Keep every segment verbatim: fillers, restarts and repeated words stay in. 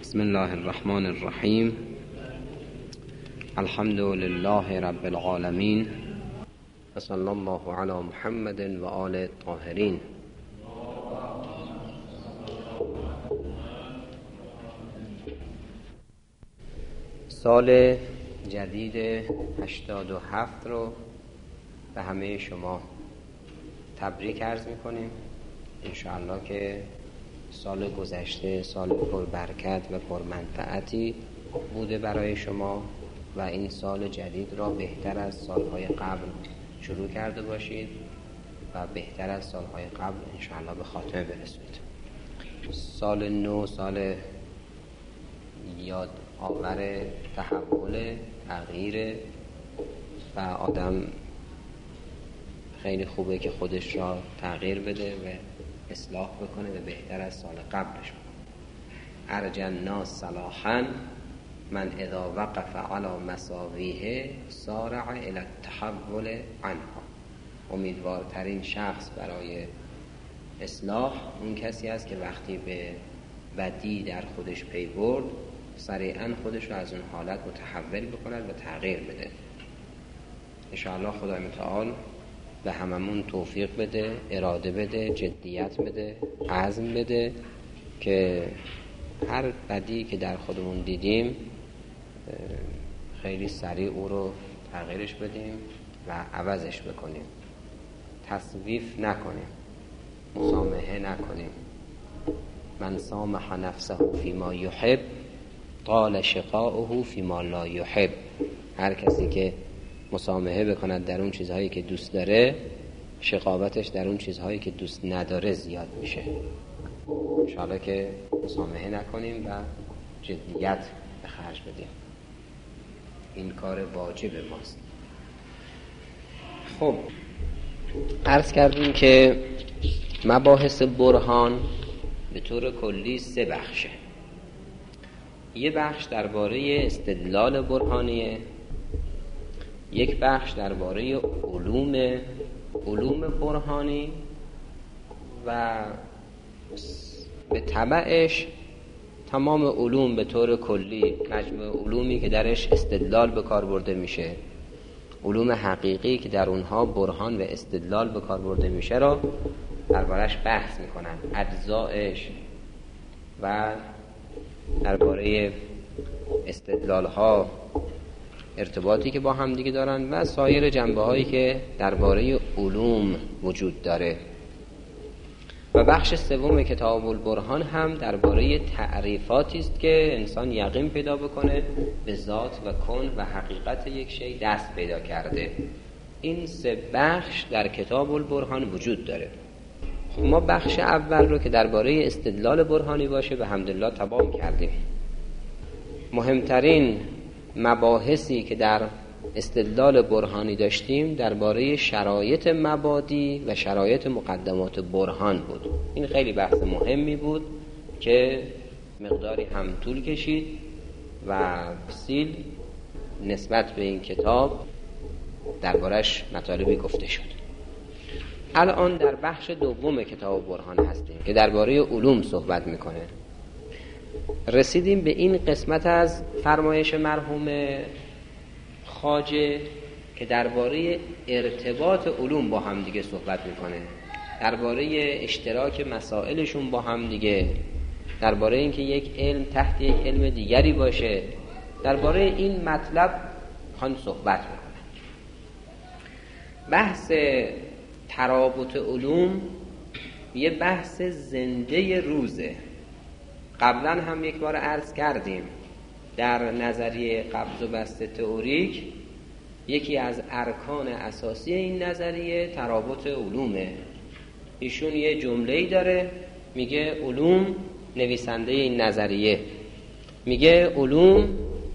بسم الله الرحمن الرحیم. الحمد لله رب العالمین و صلی الله علی محمد و آل الطاهرین. سال جدید هشتاد و هفت رو به همه شما تبریک عرض میکنیم. انشاءالله که سال گذشته سال پربرکت و پرمنفعتی بوده برای شما و این سال جدید را بهتر از سالهای قبل شروع کرده باشید و بهتر از سالهای قبل انشاءالله به خاتمه برسید. سال نو سال یاد آور تحول، تغییر و آدم خیلی خوبه که خودش را تغییر بده و اصلاح بکنه و بهتر از سال قبلش بکنه. ارجى الناس صلاحا من اذا وقف على مساویه سارع الى التحول عنها. امیدوارترین شخص برای اصلاح اون کسی است که وقتی به بدی در خودش پی برد سریعا خودش رو از اون حالت متحول بکند و تغییر بده. انشاءالله خدای متعال به هممون توفیق بده، اراده بده، جدیت بده، عزم بده که هر بدی که در خودمون دیدیم خیلی سریع او رو تغییرش بدیم و عوضش بکنیم. تصویف نکنیم، مسامحه نکنیم. من سامح نفسه فیما یحب طال شقاؤه فیما لا یحب. هر کسی که مسامحه بکند در اون چیزهایی که دوست داره، شقاوتش در اون چیزهایی که دوست نداره زیاد میشه. انشاءالله که مسامحه نکنیم و جدیت به خرج بدیم. این کار واجب ماست. خب عرض کردیم که مباحث برهان به طور کلی سه بخشه. یه بخش درباره استدلال برهانیه، یک بخش درباره علوم علوم برهانی و به تبعش تمام علوم به طور کلی، مجموع علومی که درش استدلال به کار برده میشه، علوم حقیقی که در اونها برهان و استدلال به کار برده میشه را دربارش بحث میکنن، اجزایش و درباره استدلال ها ارتباطی که با هم دیگه دارن و سایر جنبه هایی که درباره علوم وجود داره. و بخش سوم کتاب البرهان هم درباره تعریفاتی است که انسان یقین پیدا بکنه به ذات و کن و حقیقت یک شی دست پیدا کرده. این سه بخش در کتاب البرهان وجود داره. خب ما بخش اول رو که درباره استدلال برهانی باشه به حمدالله تمام کردیم. مهمترین مباحثی که در استدلال برهانی داشتیم درباره شرایط مبادی و شرایط مقدمات برهان بود. این خیلی بحث مهمی بود که مقداری هم طول کشید و تفصیل نسبت به این کتاب دربارش مطالبی گفته شد. الان در بخش دوم کتاب برهان هستیم که درباره علوم صحبت میکنه. رسیدیم به این قسمت از فرمایش مرحوم خواجه که درباره ارتباط علوم با هم دیگه صحبت میکنه، درباره اشتراک مسائلشون با هم دیگه، درباره اینکه یک علم تحت یک علم دیگری باشه. درباره این مطلب خواهیم صحبت میکنه. بحث ترابط علوم یه بحث زنده روزه. قبلا هم یک بار عرض کردیم در نظریه قبض و بسط تئوریک یکی از ارکان اساسی این نظریه ترابط علومه. ایشون یه جمله‌ای داره میگه علوم، نویسنده این نظریه میگه علوم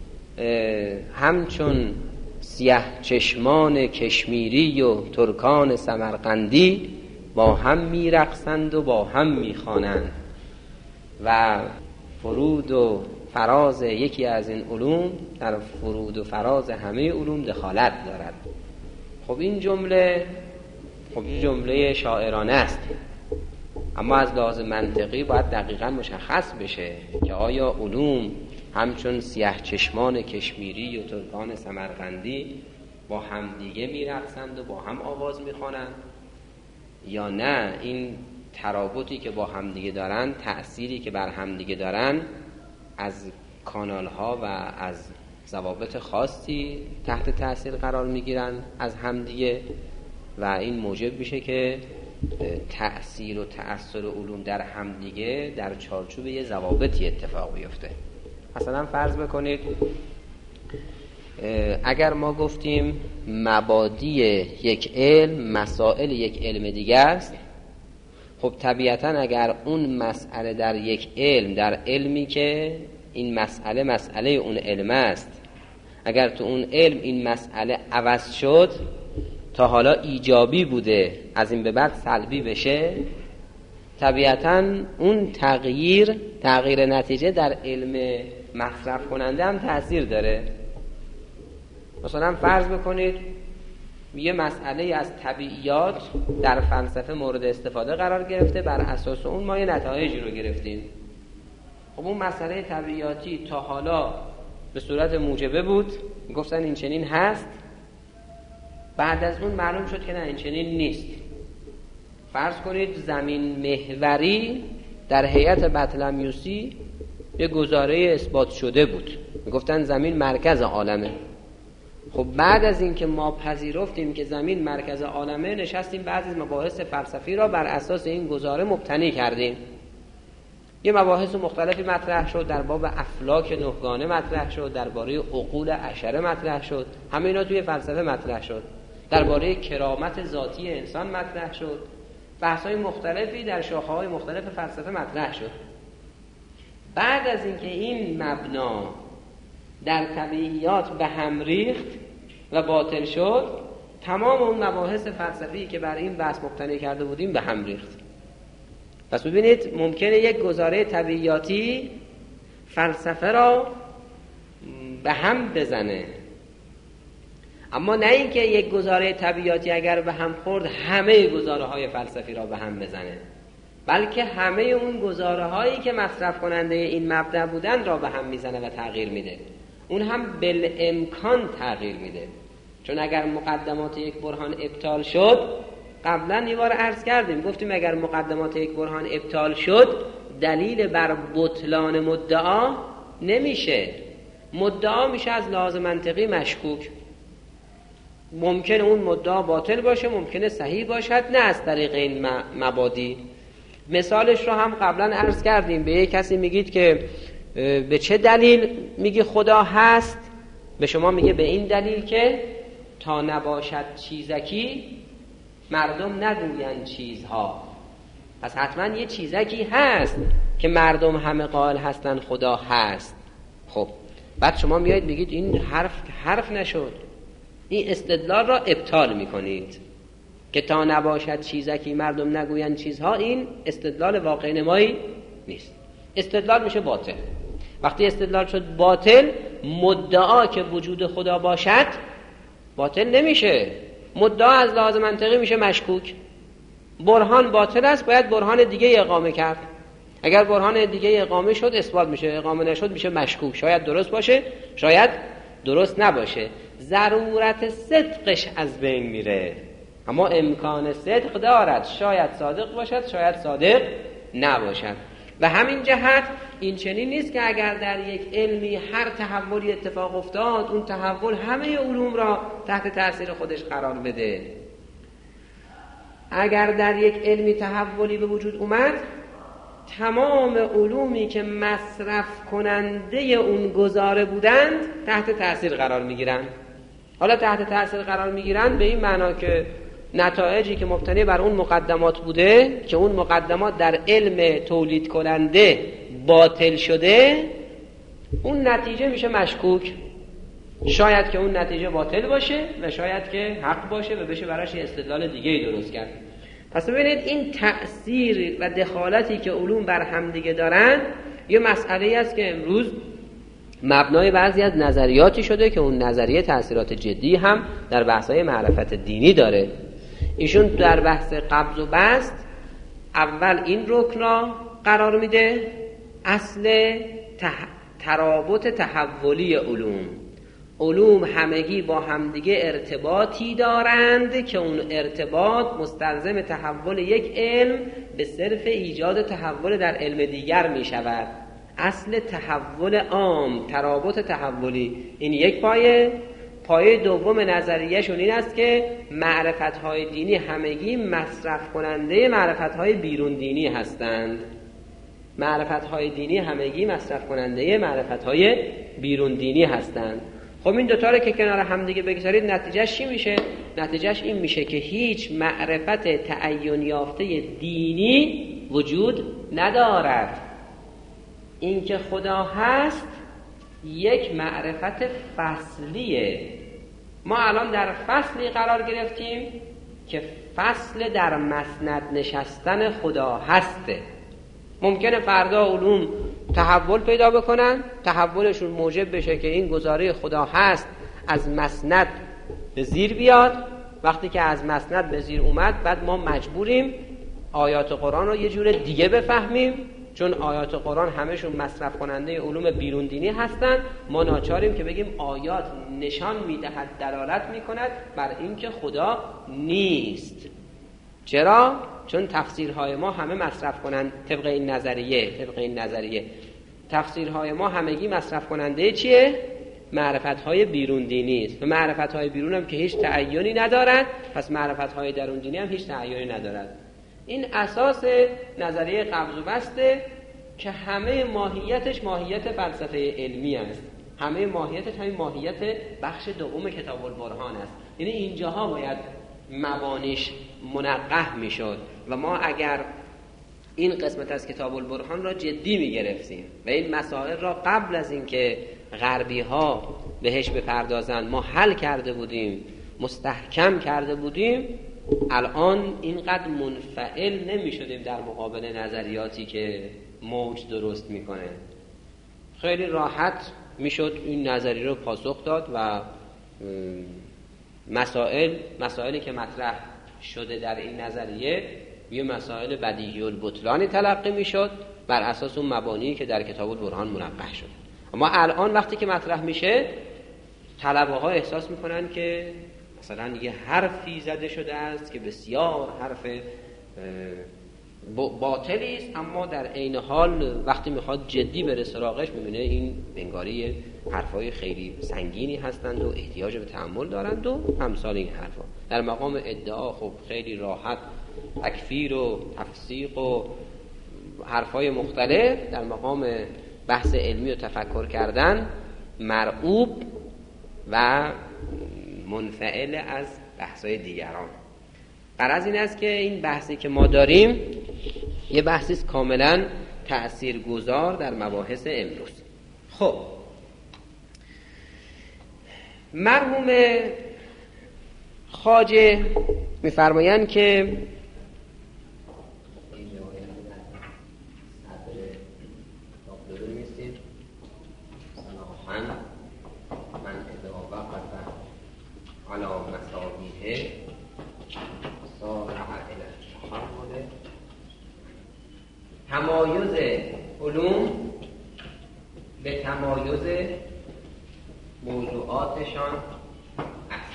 همچون سیاه چشمان کشمیری و ترکان سمرقندی با هم میرقصند و با هم میخوانند و فرود و فراز یکی از این علوم در فرود و فراز همه علوم دخالت دارد. خب این جمله خب این جمله شاعرانه است. اما از لحاظ منطقی باید دقیقا مشخص بشه که آیا علوم همچون سیاه چشمان کشمیری و ترکان سمرقندی با همدیگه میرقصند و با هم آواز میخوانند، یا نه این ترابطی که با همدیگه دارن، تأثیری که بر همدیگه دارن، از کانال ها و از ضوابط خاصی تحت تأثیر قرار میگیرن از همدیگه و این موجب میشه که تأثیر و تأثیر علوم در همدیگه در چارچوب یه ضوابطی اتفاق بیفته. مثلا فرض بکنید اگر ما گفتیم مبادی یک علم مسائل یک علم دیگه است، خب طبیعتا اگر اون مسئله در یک علم، در علمی که این مسئله مسئله اون علم است، اگر تو اون علم این مسئله عوض شد، تا حالا ایجابی بوده از این به بعد سلبی بشه، طبیعتا اون تغییر تغییر نتیجه در علم مصرف کننده هم تأثیر داره. مثلا فرض بکنید یه مسئله از طبیعیات در فلسفه مورد استفاده قرار گرفته، بر اساس اون ما یه نتایجی رو گرفتیم. خب اون مسئله طبیعیاتی تا حالا به صورت موجبه بود، گفتن این چنین هست، بعد از اون معلوم شد که نه این چنین نیست. فرض کنید زمین محوری در هیئت بطلمیوسی یه گزاره اثبات شده بود، گفتن زمین مرکز عالمه. خب بعد از این که ما پذیرفتیم که زمین مرکز عالمه، نشستیم بعضی از مباحث فلسفی را بر اساس این گزاره مبتنی کردیم. یه مباحث مختلفی مطرح شد، در باب افلاک نهگانه مطرح شد، درباره عقول عشره مطرح شد، همه اینا توی فلسفه مطرح شد. درباره کرامت ذاتی انسان مطرح شد، بحث‌های مختلفی در شاخه‌های مختلف فلسفه مطرح شد. بعد از اینکه این مبنا در طبیعیات به هم ریخت و باطل شد، تمام اون مباحث فلسفی که بر این بحث مبتنی کرده بودیم به هم ریخت. پس ببینید ممکنه یک گزاره طبیعیاتی فلسفه را به هم بزنه، اما نه اینکه یک گزاره طبیعیاتی اگر به هم خورد همه گزاره های فلسفی را به هم بزنه، بلکه همه اون گزاره هایی که مصرف کننده این مبدأ بودن را به هم میزنه و تغییر میده. اون هم بالامکان تغییر میده، چون اگر مقدمات یک برهان ابطال شد، قبلا یه بار عرض کردیم، گفتیم اگر مقدمات یک برهان ابطال شد، دلیل بر بطلان مدعا نمیشه، مدعا میشه از لحاظ منطقی مشکوک. ممکنه اون مدعا باطل باشه، ممکنه صحیح باشد، نه از طریق این مبادی. مثالش رو هم قبلا عرض کردیم، به یک کسی میگید که به چه دلیل میگی خدا هست؟ به شما میگه به این دلیل که تا نباشد چیزکی مردم نگویند چیزها. پس حتما یه چیزکی هست که مردم همه قائل هستن خدا هست. خب بعد شما میایید میگید این حرف حرف نشد، این استدلال را ابطال میکنید که تا نباشد چیزکی مردم نگویند چیزها. این استدلال واقع نمایی نیست، استدلال میشه باطل. وقتی استدلال شد باطل، مدعا که وجود خدا باشد باطل نمیشه، مدعا از لحاظ منطقی میشه مشکوک. برهان باطل است، باید برهان دیگه اقامه کرد. اگر برهان دیگه اقامه شد اثبات میشه، اقامه نشد میشه مشکوک. شاید درست باشه، شاید درست نباشه. ضرورت صدقش از بین میره، اما امکان صدق دارد، شاید صادق باشد، شاید صادق نباشد. و همین جهت این چنین نیست که اگر در یک علمی هر تحولی اتفاق افتاد، اون تحول همه علوم را تحت تأثیر خودش قرار بده. اگر در یک علمی تحولی به وجود اومد، تمام علومی که مصرف کننده اون گزاره بودند تحت تأثیر قرار میگیرند. حالا تحت تأثیر قرار میگیرند به این معنا که نتایجی که مبتنی بر اون مقدمات بوده، که اون مقدمات در علم تولید کننده باطل شده، اون نتیجه میشه مشکوک. شاید که اون نتیجه باطل باشه و شاید که حق باشه و بشه براش استدلال دیگه‌ای درست کرد. پس ببینید این تأثیر و دخالتی که علوم بر هم دیگه دارن یه مسئله است که امروز مبنای بعضی از نظریاتی شده که اون نظریه تأثیرات جدی هم در بحث‌های معرفت دینی داره. ایشون در بحث قبض و بسط اول این رکن را قرار میده، اصل تح... ترابط تحولی علوم. علوم همگی با همدیگه ارتباطی دارند که اون ارتباط مستلزم تحول یک علم به صرف ایجاد تحول در علم دیگر می شود. اصل تحول عام، ترابط تحولی، این یک پایه. پایه دوم نظریه‌شون این است که معرفت‌های دینی همگی مصرف کننده معرفت‌های بیرون دینی هستند. معرفت‌های دینی همگی مصرف کننده معرفت‌های بیرون دینی هستند. خب این دوتا رو که کنار هم دیگه بگذارید نتیجهش چی میشه؟ نتیجهش این میشه که هیچ معرفت تعین یافته دینی وجود ندارد. این که خدا هست یک معرفت فصلیه. ما الان در فصلی قرار گرفتیم که فصل در مسند نشستن خدا هسته. ممکنه فردا علوم تحول پیدا بکنن، تحولشون موجب بشه که این گزاره خدا هست از مسند به زیر بیاد. وقتی که از مسند به زیر اومد، بعد ما مجبوریم آیات قرآن رو یه جور دیگه بفهمیم، چون آیات قرآن همشون مصرف کننده علوم بیرون دینی هستن. ما ناچاریم که بگیم آیات نشان میدهد، دلالت میکند بر اینکه خدا نیست. چرا؟ چون تفسیرهای ما همه مصرف کنند طبق این نظریه طبق این نظریه تفسیرهای ما همگی مصرف کننده چیه؟ معرفت‌های بیرون دینی است. و معرفت‌های بیرون هم که هیچ تعیینی ندارد، پس معرفت‌های درون دینی هم هیچ تعیینی ندارد. این اساس نظریه قبض و بسته که همه ماهیتش ماهیت فلسفه علمی است. همه ماهیتش همین ماهیت بخش دوم کتاب البرهان است. یعنی اینجاها باید مبانیش منقح میشد و ما اگر این قسمت از کتاب البرهان را جدی میگرفتیم و این مسائل را قبل از اینکه غربی ها بهش بپردازند ما حل کرده بودیم، مستحکم کرده بودیم، الان اینقدر منفعل نمی شدیم در مقابل نظریاتی که موج درست میکنه. خیلی راحت میشد این نظریه رو پاسخ داد و مسائل مسائلی که مطرح شده در این نظریه یه مسائل بدیهی البطلانی تلقی میشد بر اساس اون مبانی که در کتاب البرهان منقح شده. اما الان وقتی که مطرح میشه، طلبه ها احساس میکنن که مثلا یه حرفی زده شده است که بسیار حرف باطلی است، اما در عین حال وقتی میخواد جدی بره سراغش میبینه این انگاری حرفای خیلی سنگینی هستند و احتیاج به تأمل دارند و امثال این حرفا. در مقام ادعا خب خیلی راحت تکفیر و تفسیق و حرفای مختلف، در مقام بحث علمی و تفکر کردن مرعوب و منفعل از بحثای دیگران. غرض این است که این بحثی که ما داریم یه بحثی است کاملا تأثیرگذار در مباحث امروز. خب مرحوم خواجه می‌فرمایند که تمایز علوم به تمایز موضوعاتشان است.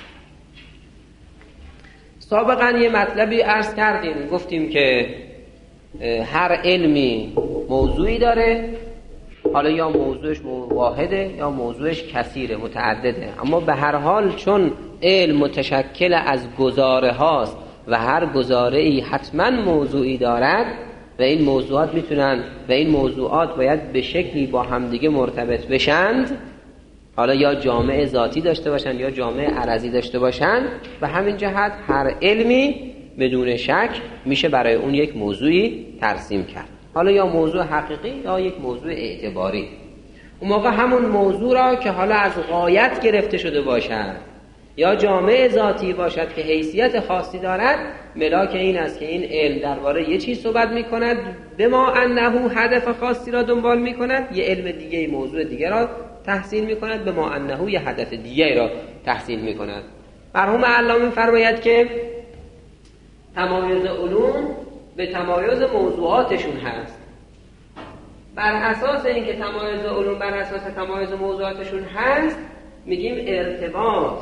سابقا یه مطلبی عرض کردیم، گفتیم که هر علمی موضوعی داره، حالا یا موضوعش واحده یا موضوعش کثیره، متعدده، اما به هر حال چون علم متشکل از گزاره هاست و هر گزاره ای حتما موضوعی دارد و این موضوعات میتونن و این موضوعات باید به شکلی با همدیگه مرتبط بشند، حالا یا جامع ذاتی داشته باشن یا جامع عرضی داشته باشن، و همین جهت هر علمی بدون شک میشه برای اون یک موضوعی ترسیم کرد، حالا یا موضوع حقیقی یا یک موضوع اعتباری. اون موقع همون موضوع را که حالا از غایت گرفته شده باشد یا جامع ذاتی باشد که حیثیت خاصی دارد، ملاک این است که این علم درباره یه چیز صحبت میکند به ما انه هدف خاصی را دنبال میکند، یه علم دیگه موضوع دیگه را تحسین میکند به ما انه یه هدف دیگه را تحسین میکند. مرحوم علامه فرماید که تمایز علوم به تمایز موضوعاتشون هست. بر اساس اینکه تمایز علوم بر اساس تمایز موضوعاتشون هست، میگیم ارتباط،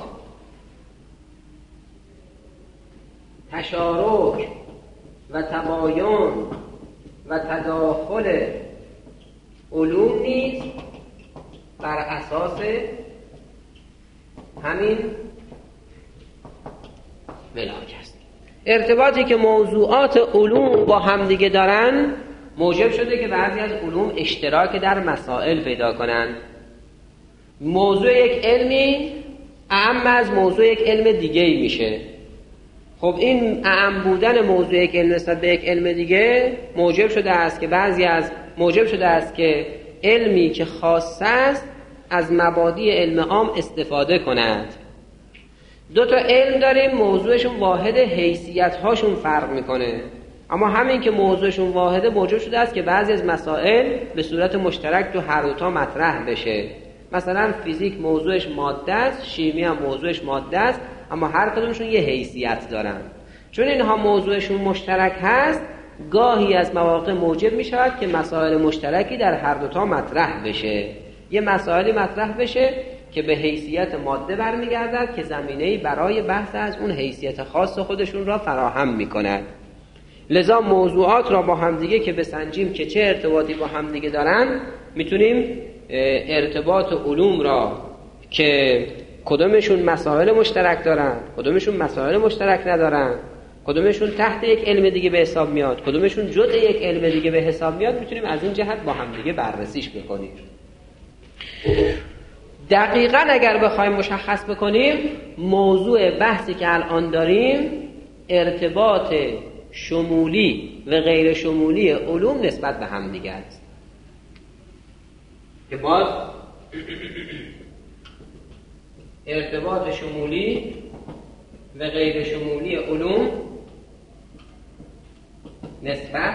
تشارک و تباین و تداخل علوم نیز بر اساس همین ملاک است. ارتباطی که موضوعات علوم با همدیگه دارن موجب شده که بعضی از علوم اشتراک در مسائل پیدا کنن. موضوع یک علمی اعم از موضوع یک علم دیگه ای میشه. خب این اعم بودن موضوع یک علم نسبت به یک علم دیگه موجب شده است که بعضی از موجب شده است که علمی که خاص است از مبادی علم عام استفاده کند. دو تا علم داریم موضوعشون واحد، حیثیت هاشون فرق میکنه، اما همین که موضوعشون واحده موجب شده است که بعضی از مسائل به صورت مشترک تو هر دو تا مطرح بشه. مثلا فیزیک موضوعش ماده است، شیمی هم موضوعش ماده است، اما هر کدومشون یه حیثیت دارن. چون اینها موضوعشون مشترک هست، گاهی از مواقع موجب می شود که مسائل مشترکی در هر دو تا مطرح بشه. یه مسائلی مطرح بشه که به حیثیت ماده برمیگردد که زمینه‌ای برای بحث از اون حیثیت خاص خودشون را فراهم می‌کند. لذا موضوعات را با همدیگه که بسنجیم که چه ارتباطی با همدیگه دارن، میتونیم ارتباط علوم را که کدومشون مسائل مشترک دارن، کدومشون مسائل مشترک ندارن، کدومشون تحت یک علم دیگه به حساب میاد، کدومشون جزء یک علم دیگه به حساب میاد، میتونیم از این جهت با همدیگه بررسیش بکنیم. دقیقاً اگر بخوایم مشخص بکنیم، موضوع بحثی که الان داریم ارتباط شمولی و غیر شمولی علوم نسبت به هم دیگه است که باز ارتباط شمولی و غیر شمولی علوم نسبت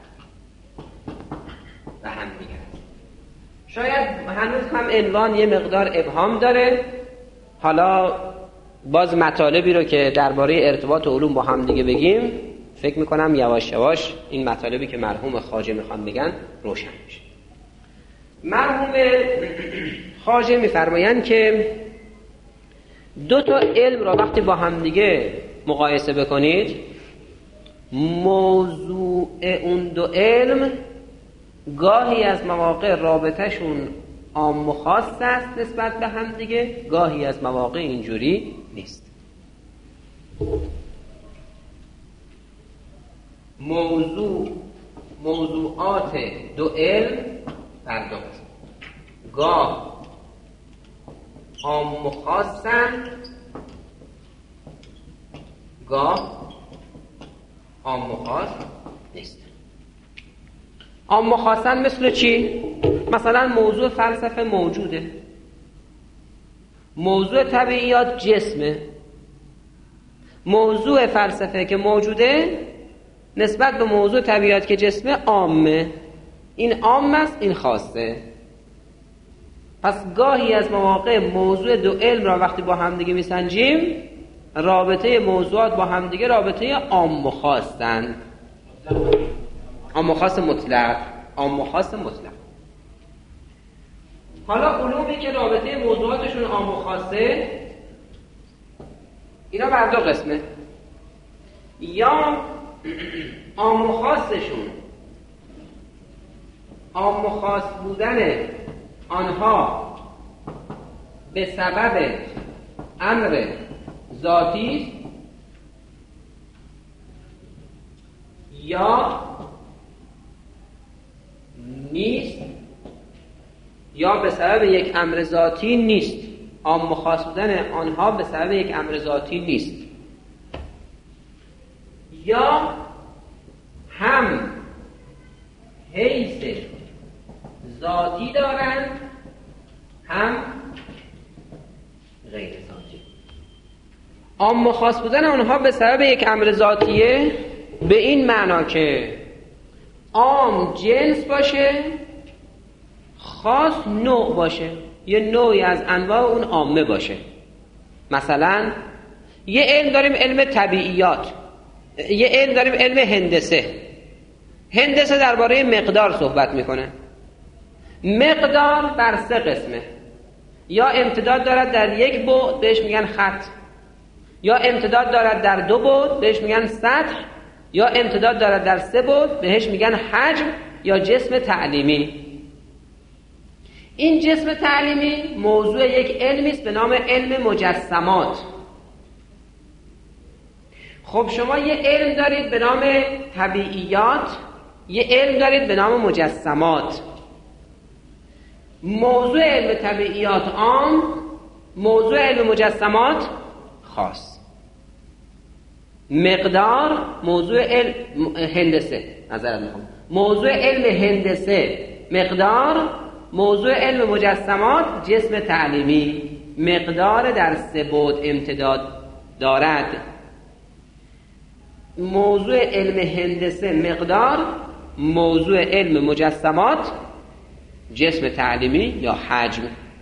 به هم دیگه است. شاید هنوز هم عنوان یه مقدار ابهام داره. حالا باز مطالبی رو که درباره ارتباط علوم با هم دیگه بگیم، فکر میکنم یواش یواش این مطالبی که مرحوم خواجه میخوان بگن روشن میشه. مرحوم خواجه میفرمایند که دو تا علم را وقتی با هم دیگه مقایسه بکنید، موضوع اون دو علم گاهی از مواقع رابطهشون عام و خاص است نسبت به هم دیگه، گاهی از مواقع اینجوری نیست. موضوع موضوعات دو علم بر دو قسم، گاه عام و خاصند، گاه عام و خاص نیست. عام و خاصند مثل چی؟ مثلا موضوع فلسفه موجوده، موضوع طبیعیات جسمه. موضوع فلسفه که موجوده نسبت به موضوع طبیعیات که جسمه عامه، این عام است، این خاصه. پس گاهی از مواقع موضوع دو علم را وقتی با همدیگه میسنجیم، رابطه موضوعات با همدیگه رابطه عام و خاصند. عام و خاص مطلق، عام و خاص مطلق. حالا علومی که رابطه موضوعاتشون عام و خاصه، اینا بر دو قسمه. یا عام و خاصشون، عام و خاص بودن آنها به سبب امر ذاتی یا نیست، یا به سبب یک امر ذاتی نیست. عام و خاص بودن آنها به سبب یک امر ذاتی نیست، یا هم حیث ذاتی دارند هم غیر ذاتی. عام و خاص بودن آنها به سبب یک امر ذاتیه به این معنا که عام جنس باشه، خاص نوع باشه، یه نوعی از انواع اون عامه باشه. مثلا یه علم داریم علم طبیعیات، یه علم داریم علم هندسه. هندسه درباره مقدار صحبت میکنه. مقدار بر سه قسمه، یا امتداد دارد در یک بعد بهش میگن خط، یا امتداد دارد در دو بعد بهش میگن سطح، یا امتداد دارد در سه بعد بهش میگن حجم یا جسم تعلیمی. این جسم تعلیمی موضوع یک علمی است به نام علم مجسمات. خب شما یه علم دارید به نام طبیعیات، یه علم دارید به نام مجسمات. موضوع علم طبیعیات عام، موضوع علم مجسمات خاص. مقدار موضوع علم هندسه، نظرت میخوام موضوع علم هندسه، مقدار موضوع علم مجسمات، جسم تعلیمی. مقدار در سه بعد امتداد دارد. موضوع علم هندسه مقدار، موضوع علم مجسمات جسم تعلیمی یا حجم.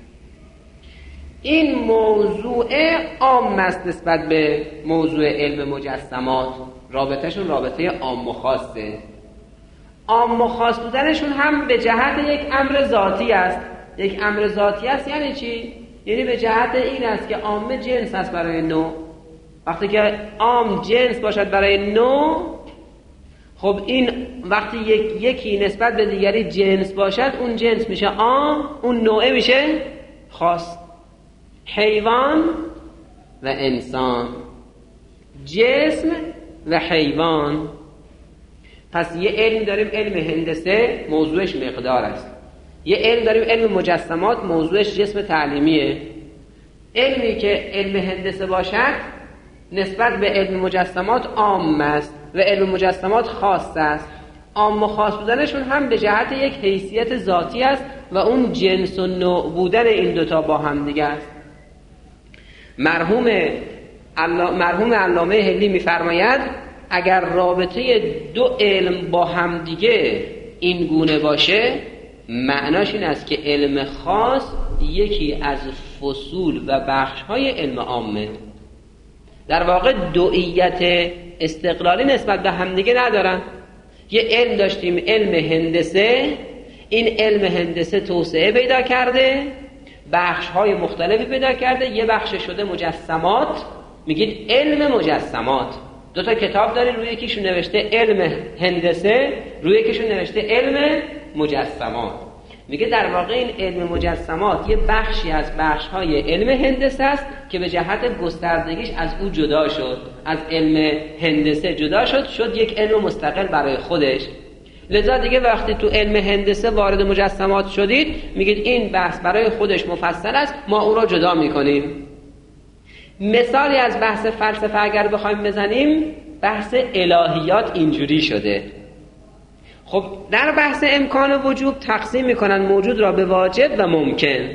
این موضوع عام است نسبت به موضوع علم مجسمات، رابطهشون رابطه عام و خاصه. عام و خاص بودنشون هم به جهت یک امر ذاتی است. یک امر ذاتی است یعنی چی؟ یعنی به جهت این است که عام جنس است برای نوع. وقتی که عام جنس باشد برای نوع، خب این وقتی یک یکی نسبت به دیگری جنس باشد، اون جنس میشه عام، اون نوعه میشه خاص. حیوان و انسان، جسم و حیوان. پس یه علم داریم علم هندسه، موضوعش مقدار است. یه علم داریم علم مجسمات، موضوعش جسم تعلیمیه. علمی که علم هندسه باشد نسبت به علم مجسمات عام است و علم مجسمات خاص است. عام و خاص بودنشون هم به جهت یک حیثیت ذاتی است و اون جنس و نوع بودن این دوتا با هم دیگه است. مرحوم مرحوم علامه حلی می‌فرماید اگر رابطه دو علم با هم دیگه این گونه باشه، معناش این است که علم خاص یکی از فصول و بخش‌های علم عامه. در واقع دوئیت استقلالی نسبت به همدیگه ندارن. یه علم داشتیم علم هندسه، این علم هندسه توسعه پیدا کرده، بخش‌های مختلفی پیدا کرده، یه بخش شده مجسمات، میگید علم مجسمات. دو تا کتاب داریم، روی یکیشون نوشته علم هندسه، روی یکیشون نوشته علم مجسمات. میگه در واقع این علم مجسمات یه بخشی از بخش‌های علم هندسه است که به جهت گستردگیش از او جدا شد، از علم هندسه جدا شد، شد یک علم مستقل برای خودش. لذا دیگه وقتی تو علم هندسه وارد مجسمات شدید، میگید این بحث برای خودش مفصل است، ما او را جدا میکنیم. مثالی از بحث فلسفه اگر بخوایم بزنیم، بحث الهیات اینجوری شده. خب در بحث امکان و وجوب تقسیم میکنن موجود را به واجب و ممکن.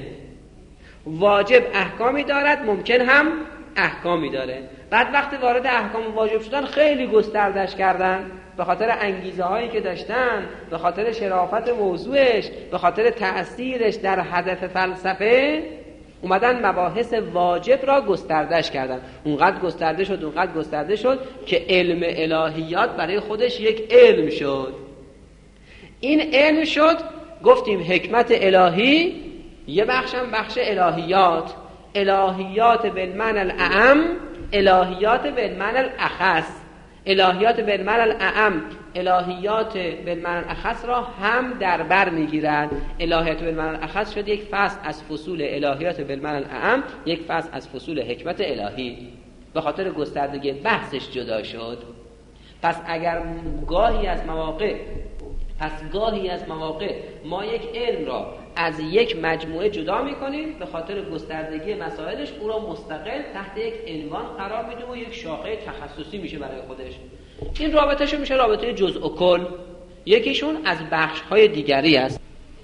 واجب احکامی دارد، ممکن هم احکامی داره. بعد وقتی وارد احکام و واجب شدن خیلی گستردش کردن، به خاطر انگیزه هایی که داشتن، به خاطر شرافت موضوعش، به خاطر تأثیرش در هدف فلسفه، اومدن مباحث واجب را گستردش کردن. اونقدر گسترده شد اونقدر گسترده شد که علم الهیات برای خودش یک علم شد. این علم شد، گفتیم حکمت الهی، یه بخشم بخش الهیات. الهیات بالمعنی الاعم، الهیات بالمعنی الاخص. الهیات بالمعنی الاعم، الهیات بالمعنی الاخص را هم در بر میگیرد. الهیات بالمعنی الاخص شد یک فصل از فصول الهیات بالمعنی الاعم، یک فصل از فصول حکمت الهی. به خاطر گستردگی بحثش جدا شد. پس اگر گاهی از مواقع پس گاهی از مواقع ما یک علم را از یک مجموعه جدا میکنیم، به خاطر گستردگی مسائلش او را مستقل تحت یک عنوان قرار میدیم و یک شاخه تخصصی میشه برای خودش. این رابطه‌شو میشه رابطه جزء و کل، یکیشون از بخش‌های دیگری است.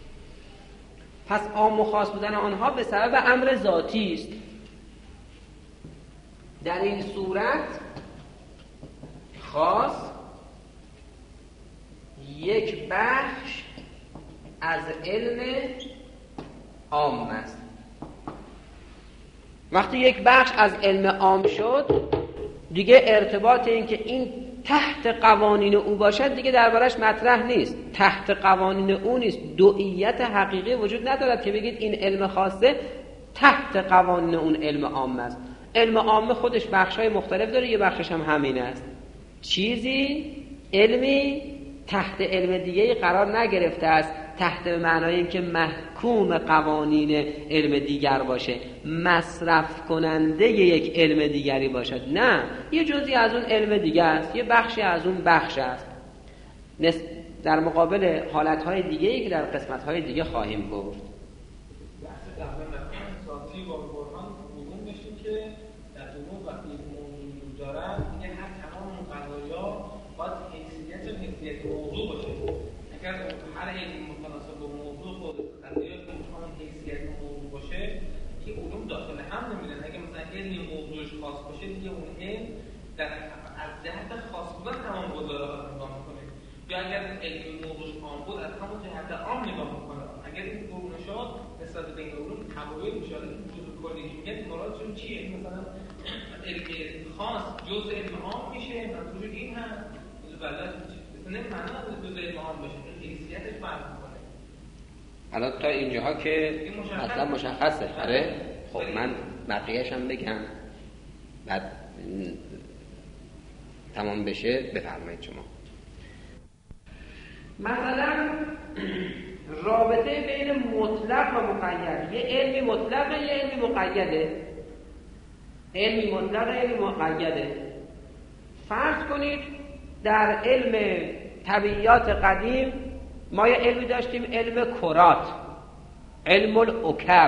پس عام و خاص بودن آنها به سبب امر ذاتی است. در این صورت خاص یک بخش از علم عام است. وقتی یک بخش از علم عام شد، دیگه ارتباط این که این تحت قوانین او باشد دیگه دربارش مطرح نیست. تحت قوانین او نیست. دوئیت حقیقی وجود ندارد که بگید این علم خاصه تحت قوانین اون علم عام است. علم عام خودش بخش‌های مختلف داره، یه بخشش هم همین است. چیزی علمی تحت علم دیگه قرار نگرفته است، تحت معنای اینکه محکوم قوانین علم دیگر باشه، مصرف کننده یک علم دیگری باشد. نه، یه جزئی از اون علم دیگه است، یه بخشی از اون بخش است. در مقابل حالتهای دیگه‌ای که در قسمت‌های دیگه خواهیم گفت. موضوع باشه. اگر هر علمی متناسب با موضوع خود قضیه اون حیثیت موضوع باشه که علوم داخل هم نمیدن. اگه مثلا علمی موضوعش خاص باشه دیگه اون علم در از جهت خاص بودن تمام گزاره ها نگاه میکنه، یا اگر علمی موضوعش عام بود از همون جهت عام نگاه میکنه. اگر این قرونشات نسبت به این علوم تباین میشه، جزء کلی میگه مرادشون چیه؟ مثلا علمی خاص جزء علم عام میشه، منظور این هم بلد نه معنا دو علم عام باشه، این حیثیتش فرق میکنه. الان تا اینجاها که اصلا مشخصه. آره خب من بقیه‌اش هم بگم بعد تمام بشه بفرمایید شما. مثلا رابطه بین مطلق و مقید، یه علمی مطلقه یه علمی مقیده. علمی مطلقه علمی مقیده. فرض کنید در علم طبیعیات قدیم ما یه علمی داشتیم، علم کرات، علم الاوکر،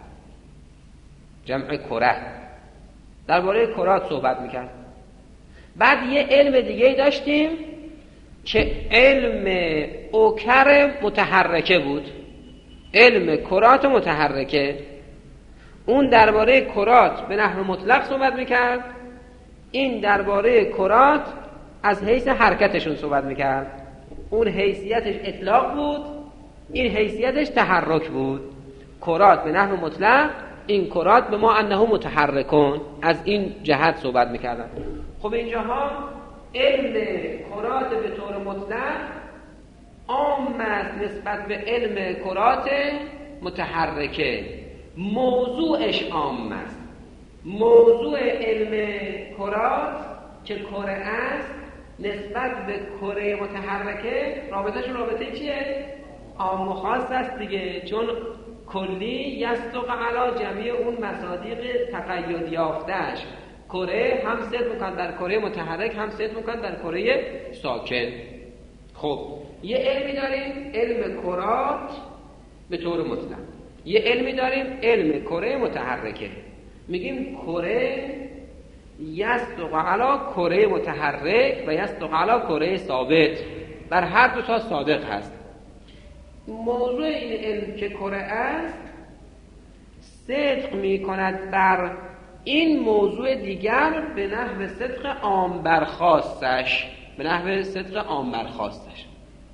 جمع کره، درباره کرات صحبت میکرد. بعد یه علم دیگه داشتیم که علم اوکر متحرکه بود، علم کرات متحرکه. اون درباره کرات به نحو مطلق صحبت میکرد، این درباره کرات از حیث حرکتشون صحبت میکرد. اون حیثیتش اطلاق بود، این حیثیتش تحرک بود. کرات به نحو مطلق، این کرات به ما انه متحرکون، از این جهت صحبت میکردن. خب اینجاها علم کرات به طور مطلق عام است نسبت به علم کرات متحرکه، موضوعش عام است. موضوع علم کرات که کره است نسبت به کره متحرکه رابطهشون رابطه چیه؟ عام و خاص است دیگه، چون کلی یصدق علی جمعی اون مصادیق تقید یافته‌اش. کره هم صدق میکنه در کره متحرک، هم صدق میکنه در کره ساکن. خب یه علمی داریم علم کرات به طور مطلق، یه علمی داریم علم کره متحرکه. میگیم کره یصدق علی کره متحرک و یصدق علی کره ثابت، بر هر دو تا صادق هست. موضوع این علم که کره است صدق میکند بر این موضوع دیگر به نحو صدق عام برخاستش، به نحو صدق عام برخاستش.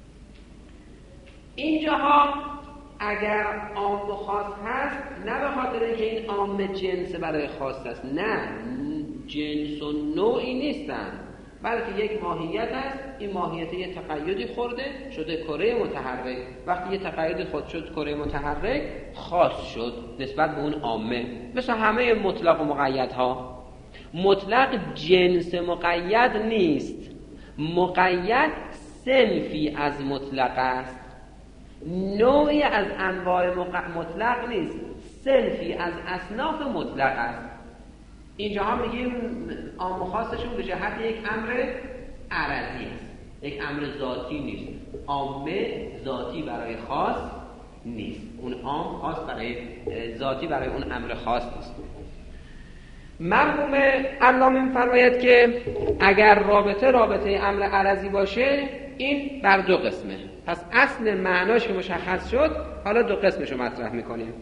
اینجاها اگر عام و خاص هست نه به خاطر اینکه این عام جنس برای خاص است، نه، جنس و نوعی نیستن، بلکه یک ماهیت است. این ماهیت یه تقییدی خورده شده کره متحرک. وقتی یه تقییدی خورد شد کره متحرک، خاص شد نسبت به اون عامه. مثل همه مطلق و مقیدها. مطلق جنس مقید نیست، مقید صنفی از مطلق است، نوعی از انواع مطلق نیست، صنفی از اصناف مطلق است. اینجا ها میگیم عام و خاصشون به جهت یک امر عرضی است، یک امر ذاتی نیست. عامه ذاتی برای خاص نیست، اون عام خاص برای ذاتی برای اون امر خاص نیست. مرحوم علامه می‌فرماید که اگر رابطه رابطه امر عرضی باشه این بر دو قسمه. پس اصل معناش که مشخص شد، حالا دو قسمشو مطرح میکنیم.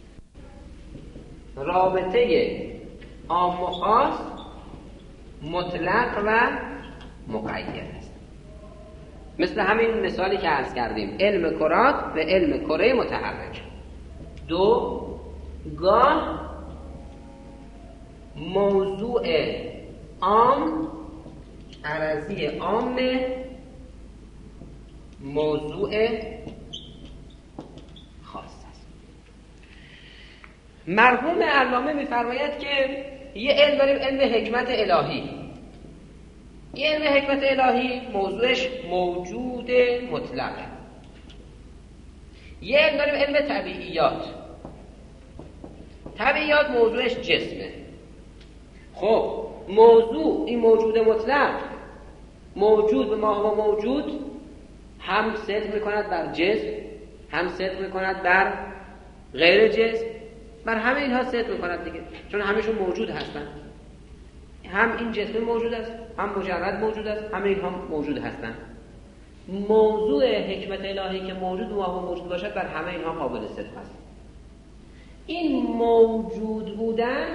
رابطه عام و خاص مطلق و مقید است. مثل همین مثالی که عرض کردیم، علم کرات و علم کره متحرک. دو گاه موضوع عام عرضی عام موضوع خاص است. مرحوم علامه می‌فرماید که یه علم داریم، علم حکمت الهی. یه علم حکمت الهی موضوعش موجود مطلقه. یه علم داریم، علم طبیعیات. طبیعیات موضوعش جسمه. خب موضوع این موجود مطلق، موجود به ما و موجود، هم صدق میکند بر جسم، هم صدق میکند بر غیر جسم، بر همه اینها صدق میکند دیگه، چون همه‌شون موجود هستند. هم این جسم موجود است، هم مجرد موجود است، همه اینها موجود هستند. موضوع حکمت الهی که موجود و ما موجود باشد بر همه اینها قابل صدق است. این موجود بودن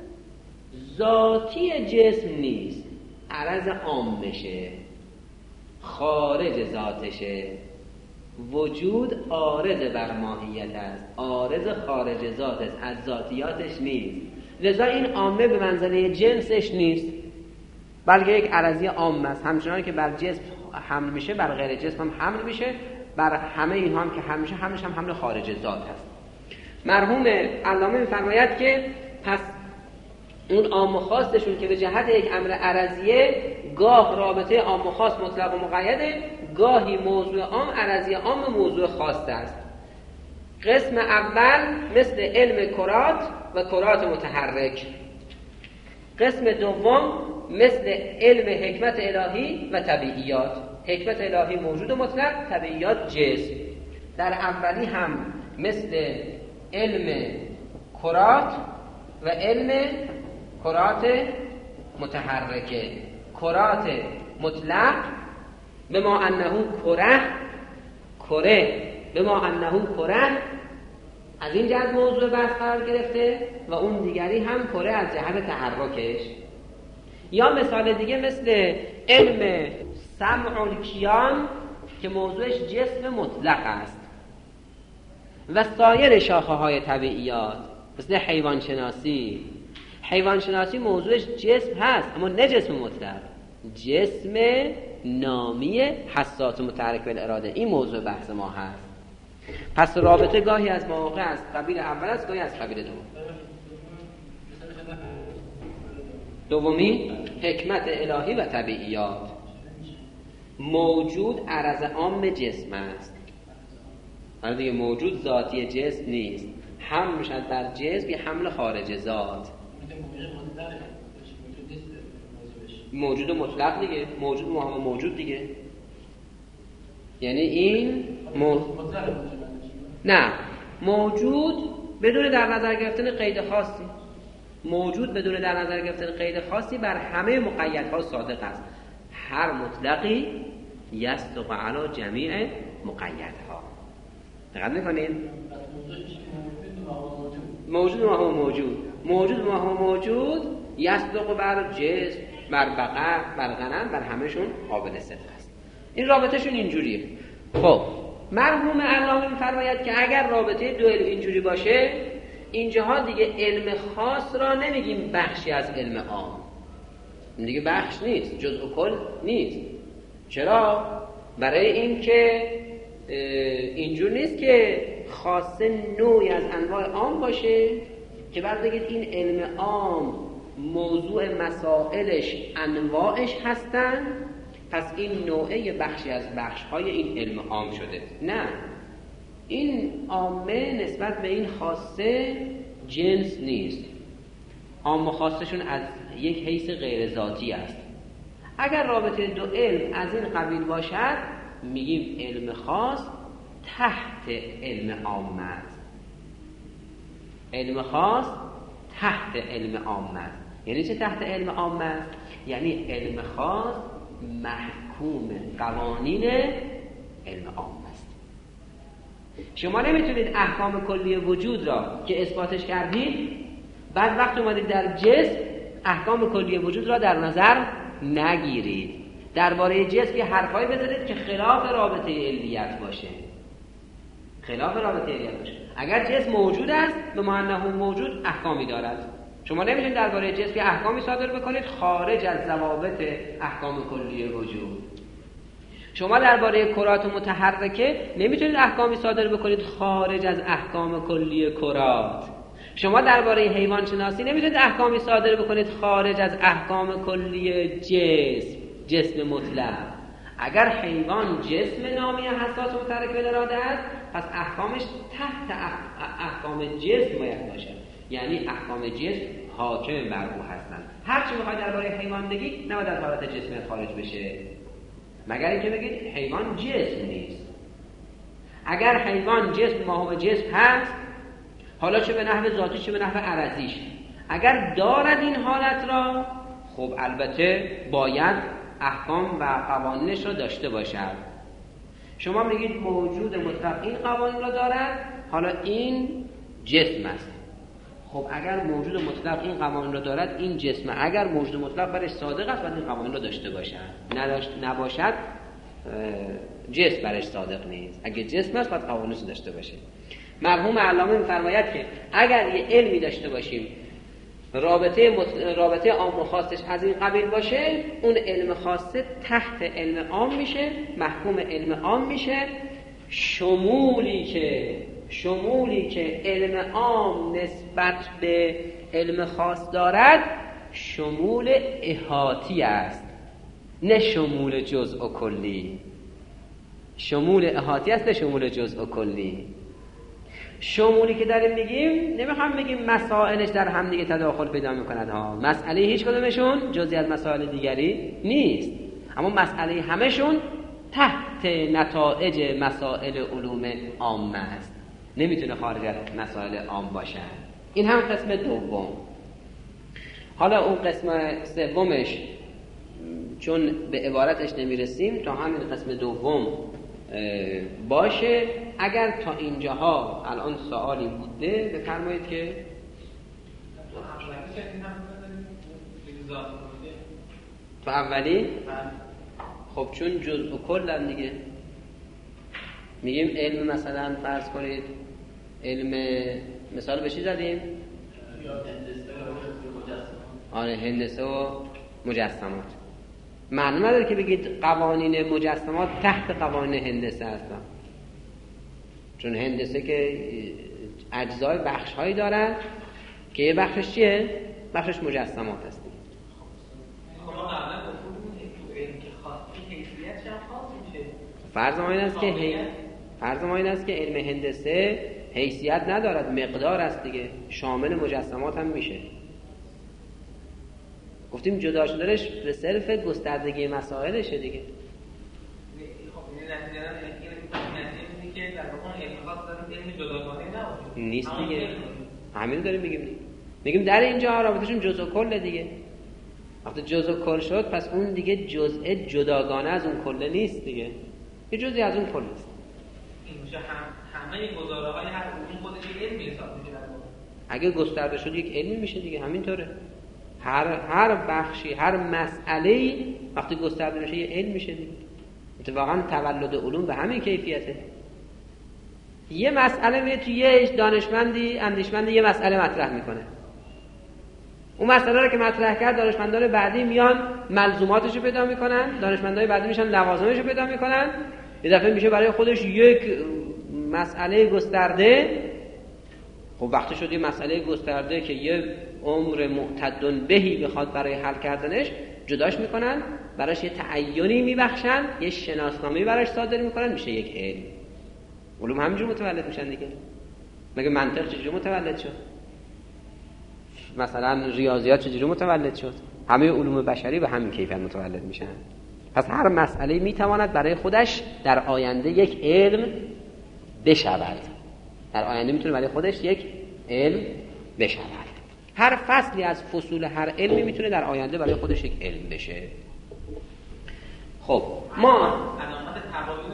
ذاتی جسم نیست، عرض عامشه، خارج ذاتشه. وجود عارض بر ماهیت است، عارض خارج ذات است، از ذاتیاتش نیست. لذا این عامه به منزله جنسش نیست، بلکه یک عرضی عام است. همچنان که بر جسم حمل میشه بر غیر جسم هم حمل میشه، بر همه اینها هم که حمل میشه حملش هم حمل خارج ذات است. مرحوم علامه می‌فرماید که پس اون عام و خاصشون که به جهت یک امر عرضیه، گاه رابطه عام و خاص مطلق و مقیده، گاهی موضوع عام عرضی عام موضوع خاص است. قسم اول مثل علم کرات و کرات متحرک. قسم دوم مثل علم حکمت الهی و طبیعیات. حکمت الهی موجود و مطلق، طبیعیات جسم. در اولی هم مثل علم کرات و علم کرات متحرکه. کرات مطلق به ما انه کره، کره به ما انه کره، از این جهت موضوع بحث قرار گرفته، و اون دیگری هم کره از جهت تحرکش. یا مثال دیگه مثل علم سمع الکیان که موضوعش جسم مطلق است، و سایر شاخه های طبیعیات مثل حیوان شناسی. حیوان شناسی موضوعش جسم هست اما نه جسم مطلق، جسم نامی حساس و متحرک بالاراده. این موضوع بحث ما هست. پس رابطه گاهی از مواقع از قبیل اول است، گاهی از قبیل دوم. دومی حکمت الهی و طبیعیات. موجود عرض عام جسم است، حالا دیگه موجود ذاتی جسم نیست، هم میشد بر جسم یا حمل خارج ذات. موجود مطلق دیگه، موجود ما موجود دیگه. یعنی این مو... نه موجود بدون در نظر گرفتن قید خاصی، موجود بدون در نظر گرفتن قید خاصی بر همه مقیدها صادق است. هر مطلقی یصدق علی جمیع مقیدها. دقت میکنید؟ موجود ما هم موجود، موجود ما هم موجود یصدق بر جسم، بر بقر، بر غنم، بر همهشون قابل صدق است. این رابطهشون اینجوریه. خب مرحوم علامه می‌فرماید که اگر رابطه دو علم اینجوری باشه، اینجاها دیگه علم خاص را نمیگیم بخشی از علم عام، دیگه بخش نیست، جزء و کل نیست. چرا؟ برای این که اینجور نیست که خاصه نوعی از انواع عام باشه که بعد بگید این علم عام موضوع مسائلش انواعش هستن، پس این نوعه بخشی از بخش‌های این علم عام شده. نه، این عامه نسبت به این خاصه جنس نیست. عام و خاصشون از یک حیث غیر ذاتی است. اگر رابطه دو علم از این قبیل باشد، میگیم علم خاص تحت علم عام است. علم خاص تحت علم عام است. یعنی چه تحت علم عام است؟ یعنی علم خاص محکوم قوانین علم عام است. شما نمیتونید احکام کلی وجود را که اثباتش کردید، بعد وقت اومدید در جسم احکام کلی وجود را در نظر نگیرید، درباره جسم یه حرفایی بزنید که خلاف رابطه علیت باشه، خلاف رابطه علیت باشه. اگر جسم موجود است به معنی موجود احکامی دارد، شما نمیتونید درباره جسم احکامی صادر بکنید خارج از ضوابط احکام کلی وجود. شما درباره کرات متحرکه نمیتونید احکامی صادر بکنید خارج از احکام کلی کرات. شما درباره حیوان شناسی نمیتونید احکامی صادر بکنید خارج از احکام کلی جسم، جسم مطلق. اگر حیوان جسم نامی حساس و متحرک بالاراده است، پس احکامش تحت احکام جسم باید باشد، یعنی احکام جسم حاکم بر او هستند. هر چی میخواید درباره حیوان بگید نباید از حالت جسمیت خارج بشه، مگر اینکه بگید حیوان جسم نیست. اگر حیوان جسم ماهو جسم هست، حالا چه به نحو ذاتی چه به نحو عرضیش، اگر دارد این حالت را، خب البته باید احکام و قوانینش را داشته باشد. شما میگید موجود مطلق این قوانین را دارد، حالا این جسم است. خب اگر موجود مطلق این قوانین را دارد، این جسم، اگر موجود مطلق برش صادق است باید این قوانین را داشته باشد. نداشت نباشد جسم برش صادق نیست. اگه جسم است باید قوانینش داشته باشه. مرحوم علامه می‌فرماید که اگر یه علمی داشته باشیم رابطه مت... رابطه عام و خاصش از این قبیل باشه، اون علم خاصه تحت علم عام میشه، محکوم علم عام میشه. شمولی که شمولی که علم عام نسبت به علم خاص دارد شمول احاطی است، نه شمول جزء و کلی. شمول احاطی است نه شمول جزء و کلی. شمولی که داریم میگیم نمیخوام بگیم مسائلش در هم دیگه تداخل پیدا میکند ها، مسئله هیچ کدومشون جزئی از مسائل دیگری نیست، اما مسئله همشون تحت نتایج مسائل علوم عامه است، نمیتونه خارج از مسائل عام باشه. این هم قسم دوم. حالا اون قسم سومش چون به عبارتش نمیرسیم، تا همین قسم دوم باشه. اگر تا اینجاها الان سوالی بوده بفرمایید که تو اولی. خب چون جزء و کلن دیگه، میگیم علم مثلا فرض کنید علم، مثال به چی زدیم؟ آره هندسه و مجسمات. معنی نداره که بگید قوانین مجسمات تحت قوانین هندسه هستن، چون هندسه که اجزای بخش هایی دارن که یه بخشش چیه؟ بخشش مجسمات هست. فرض ما این است که هی... فرض ما این است که علم هندسه حیثیت ندارد، مقدار است دیگه، شامل مجسمات هم میشه. گفتیم جدا شدنش به صرف گستردگی مسائلشه دیگه. نیست دیگه، همین داریم میگیم دیگه. میگیم در اینجا رابطهشون جزء و کل دیگه. وقتی جزء و کل شد پس اون دیگه جزء جداگانه از اون کل نیست دیگه، یه جزئی از اون کل است. این میشه هم همه گزاره‌های هر علوم خودش یک علمی حساب میشه. اگه گسترده شد یک علمی میشه دیگه، همینطوره. هر هر بخشی، هر مسئله‌ای وقتی گسترده میشه یه علم میشه دیگه. اتفاقا تولد علوم به همین کیفیته. یه مسئله میاد تو یه دانشمندی اندیشمندی یه مسئله مطرح میکنه، اون مسئله رو که مطرح کرد دانشمندان بعدی میان ملزوماتش رو پیدا میکنن، دانشمندای بعدی میشن لوازمش رو پیدا میکنن، یه دفعه میشه برای خودش یک مسئله گسترده. خب وقتی شد یه مسئله گسترده که یه عمر معتد بهی بخواد برای حل کردنش، جداش میکنن، براش یه تعیینی میبخشن، یه شناسنامه‌ای براش صادر میکنن، میشه یک علم. علوم همینجور متولد میشن دیگه. مگه منطق چجوری متولد شد؟ مثلا ریاضیات چجوری متولد شد؟ همه علوم بشری به همین کیفیت متولد میشن. پس هر مسئله میتواند برای خودش در آینده یک علم بشود. در آینده میتونه برای خودش یک علم بشود. هر فصلی از فصول هر علمی میتونه در آینده برای خودش یک علم بشه. خب ما علامت تباین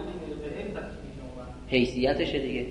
حیثیتشه دیگه.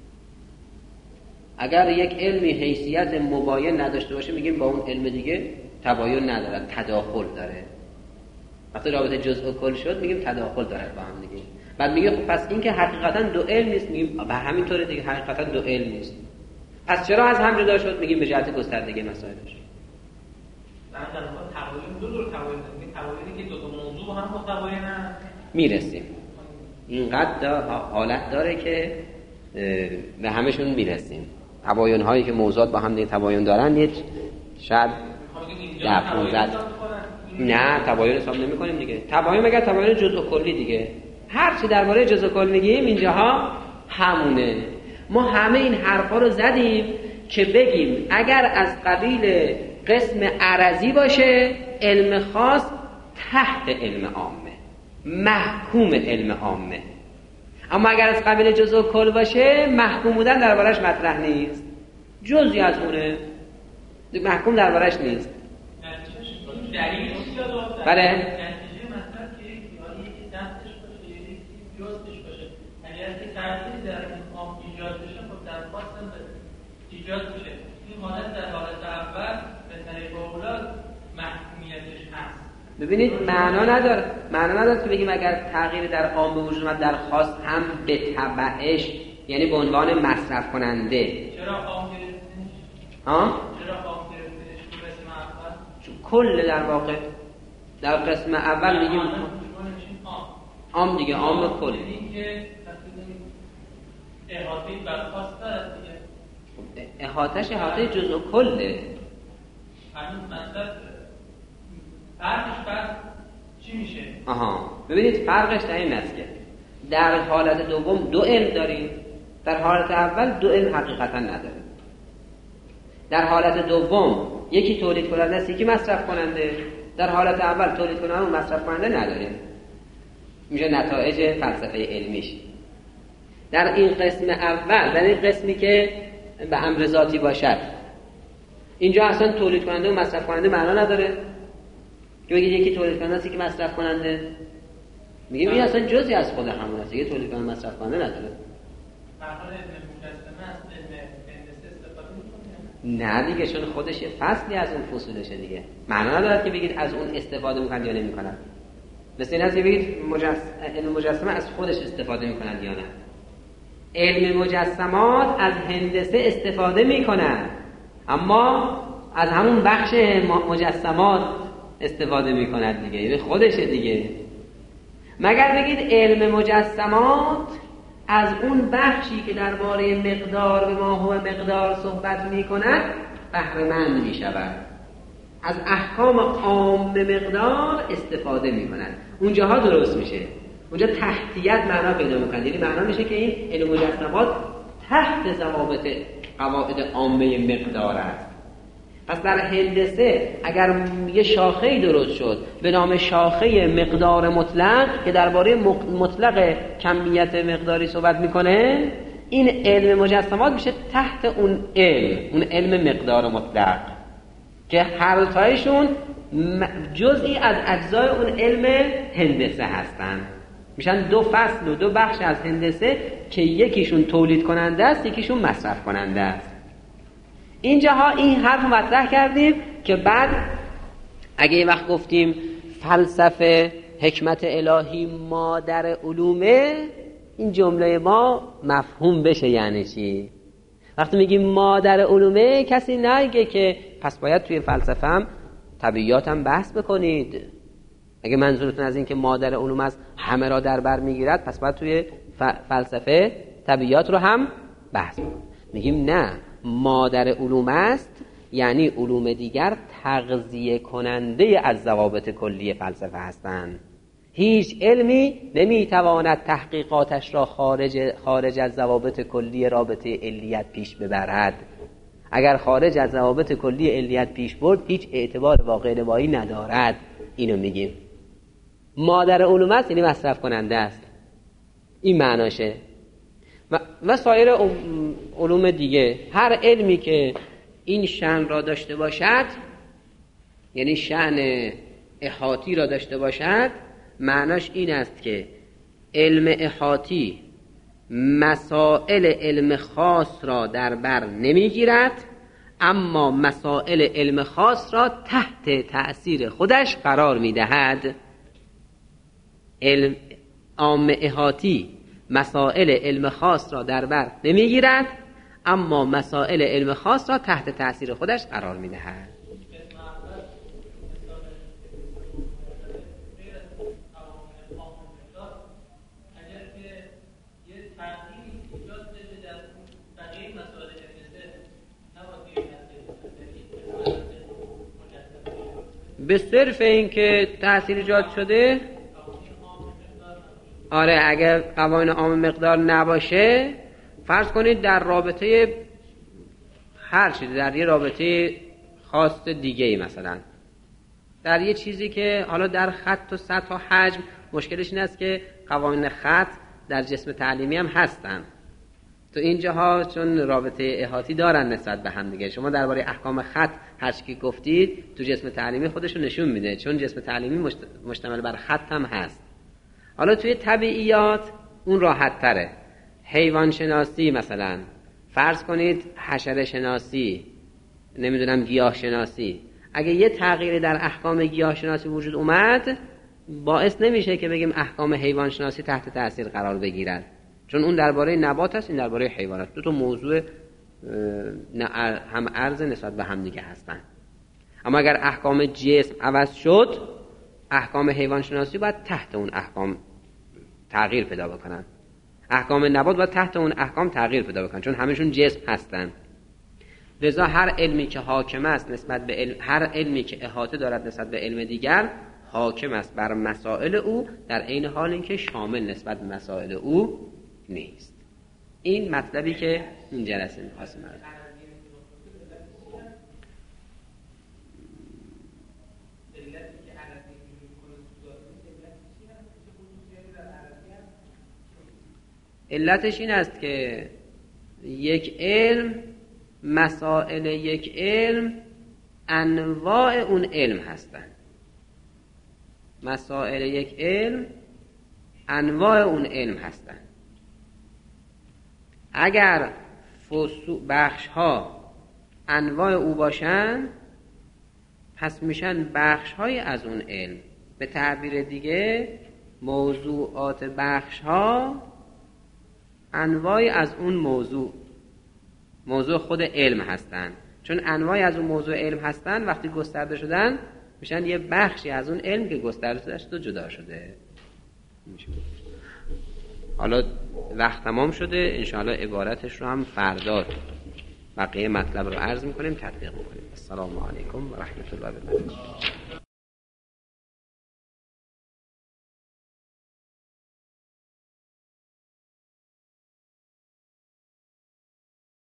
اگر یک علمی حیثیت مباین نداشته باشه میگیم با اون علم دیگه تباین نداره، تداخل داره. وقتی رابطه جزء و کل شد میگیم تداخل داره با هم دیگه. بعد میگه خب پس این که حقیقتا دو علم نیست، میگیم به همین طوره دیگه، حقیقتا دو علم نیست. از چرا از هم جدا شد؟ میگیم به جهت گستردگی مسائلش. بعد در واقع تباین دو دور تباین داریم. تبایینی که دو تا موضوع با هم متباینن میرسیم. اینقدر حالت داره که به همشون میرسیم. تباین هایی که موضوعات با هم دیگه تباین دارن یه شاید ده پونزد نه تباین حساب نمی کنیم دیگه. تباین مگر تباین جزء و کلی دیگه. هر چی درباره جزء و کل میگیم اینجاها همونه. ما همه این حرفا رو زدیم که بگیم اگر از قبیل قسم عرضی باشه علم خاص تحت علم عامه، محکوم علم عامه. اما اگر از قبیل جزء و کل باشه محکوم بودن دربارش مطرح نیست، جزئی از اونه، محکوم دربارش نیست. دلیل بله نتیجه مثلا که یکی دستش باشه یکی جزش باشه، اگر که تأثیری در این عام ایجاد بشه خب درخواستم ایجاد بشه. این حالت در حالت اول به طریق اولاد محکومیتش هست. ببینید معنا نداره، معنا نداره که بگیم اگر تغییر در عام به وجود اومد در خاص هم به تبعش، یعنی به عنوان مصرف کننده. چرا عام گرفتنش؟ ها؟ چرا عام گرفتنش تو قسم اول؟ چون کل در واقع در قسم اول میگیم عام دیگه، عام کل. این که احاطه برخواست داره دیگه. احاطهش احاطه جزء و کله. همین مطلب فرقش بس چی میشه؟ آها ببینید فرقش در این است که در حالت دوم دو علم داریم، در حالت اول دو علم حقیقتا نداریم. در حالت دوم یکی تولید کننده است یکی مصرف کننده، در حالت اول تولید کننده و مصرف کننده نداریم. میشه نتایج فلسفه علمیش. در این قسم اول، در این قسمی که به امر ذاتی باشد، اینجا اصلا تولید کننده و مصرف کننده معنا نداره. که بگید یکی تولید کننده است یکی مصرف کننده، میگیم این اصلا جزئی از خود همون است، یکی تولید کننده مصرف کننده نداره. مرحله علم مجسمه است، علم هندسه استفاده می‌کنه؟ نه دیگه، چون خودش یه فصلی از اون فصولشه دیگه. معنا نداره که بگید از اون استفاده می‌کنن یا نمی‌کنن. مثل این است که بگید مجس... علم مجسمه از خودش استفاده می‌کنن یا نه. علم مجسمات از هندسه استفاده می‌کنن، اما از همون بخش مجسمات استفاده می‌کند دیگه، یعنی خودشه دیگه. مگر بگید علم مجسمات از اون بخشی که درباره مقدار به ما هو مقدار صحبت می‌کند بهره مند می‌شود، از احکام عام مقدار استفاده می‌کند. اونجاها درست میشه، اونجا تحتیت معنا پیدا می‌کنه، یعنی معنا میشه که این علم مجسمات تحت ضوابط قواعد عامه مقدار است. پس در هندسه اگر یه شاخه‌ای درست شد به نام شاخه مقدار مطلق که درباره مطلق کمیت مقداری صحبت میکنه، این علم مجسمات میشه تحت اون علم، اون علم مقدار مطلق که هر تایشون جزئی از اجزای اون علم هندسه هستن. میشن دو فصل و دو بخش از هندسه که یکیشون تولید کننده است یکیشون مصرف کننده است. اینجاها این حرف مطرح کردیم که بعد اگه یه وقت گفتیم فلسفه حکمت الهی مادر علومه، این جمله ما مفهوم بشه یعنی چی. وقتی میگیم مادر علومه کسی نگه که پس باید توی فلسفه هم طبیعیات هم بحث بکنید. اگه منظورتون از این که مادر علوم است همه را در بر میگیرد، پس باید توی فلسفه طبیعیات رو هم بحث بکنید. میگیم نه، مادر علوم است یعنی علوم دیگر تغذیه کننده از ضوابط کلی فلسفه هستند. هیچ علمی نمیتواند تحقیقاتش را خارج خارج از ضوابط کلی رابطه علیت پیش ببرد. اگر خارج از ضوابط کلی علیت پیش برد هیچ اعتبار واقع نمایی ندارد. اینو میگیم مادر علوم است یعنی مصرف کننده است، این معناشه. و, و سایر علوم دیگه، هر علمی که این شأن را داشته باشد، یعنی شأن احاطی را داشته باشد، معناش این است که علم احاطی مسائل علم خاص را در بر نمیگیرد، اما مسائل علم خاص را تحت تأثیر خودش قرار میدهد. علم عام احاطی مسائل علم خاص را در بر نمیگیرد، اما مسائل علم خاص را تحت تأثیر خودش قرار میدهد. به صرف این که تأثیر ایجاد شده، آره اگر قوانین عام مقدار نباشه، فرض کنید در رابطه هر چیزی، در یه رابطه خاص دیگه ای، مثلا در یه چیزی که حالا در خط و سطح و حجم مشکلش این است که قوانین خط در جسم تعلیمی هم هستن، تو این جاها چون رابطه احاطی دارن نسبت به هم دیگه. شما درباره احکام خط هر چی که گفتید تو جسم تعلیمی خودشو نشون میده، چون جسم تعلیمی مشتمل بر خط هم هست. حالا توی طبیعیات اون راحت تره. حیوان شناسی مثلا فرض کنید، حشره شناسی، نمیدونم گیاه شناسی، اگه یه تغییری در احکام گیاه شناسی وجود اومد، باعث نمیشه که بگیم احکام حیوان شناسی تحت تأثیر قرار بگیرد، چون اون درباره نبات است، این درباره حیوانات. دو تا موضوع هم عرض نسبت به هم دیگه هستن. اما اگر احکام جسم عوض شد، احکام حیوان شناسی باید تحت اون احکام تغییر پیدا بکنن، احکام نبات باید تحت اون احکام تغییر پیدا بکنن، چون همشون جسم هستن. لذا هر علمی که حاکم است نسبت به علم، هر علمی که احاطه دارد نسبت به علم دیگر، حاکم است بر مسائل او، در عین حال اینکه شامل نسبت به مسائل او نیست. این مطلبی که این جلسه می‌خواستم بگم. علتش این است که یک علم، مسائل یک علم انواع اون علم هستند. مسائل یک علم انواع اون علم هستند. اگر بخش ها انواع او باشن، پس میشن بخش های از اون علم. به تعبیر دیگه موضوعات بخش ها انواع از اون موضوع موضوع خود علم هستن، چون انواع از اون موضوع علم هستن، وقتی گسترده شدن میشن یه بخشی از اون علم که گسترده شده و جدا شده. حالا وقت تمام شده، انشاءالله عبارتش رو هم فردا بقیه مطلب رو عرض میکنیم، تطبیق میکنیم. السلام علیکم و رحمت الله و برکاته.